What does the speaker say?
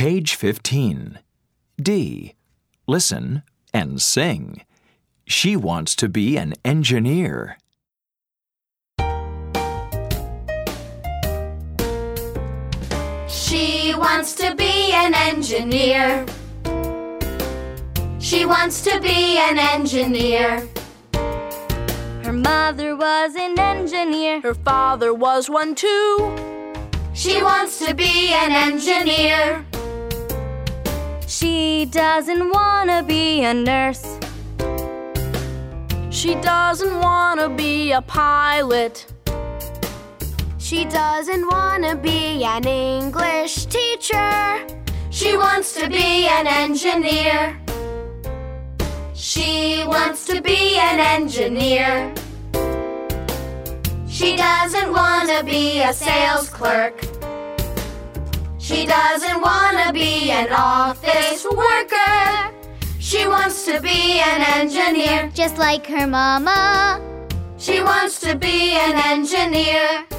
Page 15. D. Listen and sing. She wants to be an engineer. She wants to be an engineer. She wants to be an engineer. Her mother was an engineer. Her father was one too. She wants to be an engineer. She doesn't want to be a nurse. She doesn't want to be a pilot. She doesn't want to be an English teacher. She wants to be an engineer. She wants to be an engineer. She doesn't want to be a sales clerk. She doesn't want to be an office worker. She wants to be an engineer. Just like her mama. She wants to be an engineer.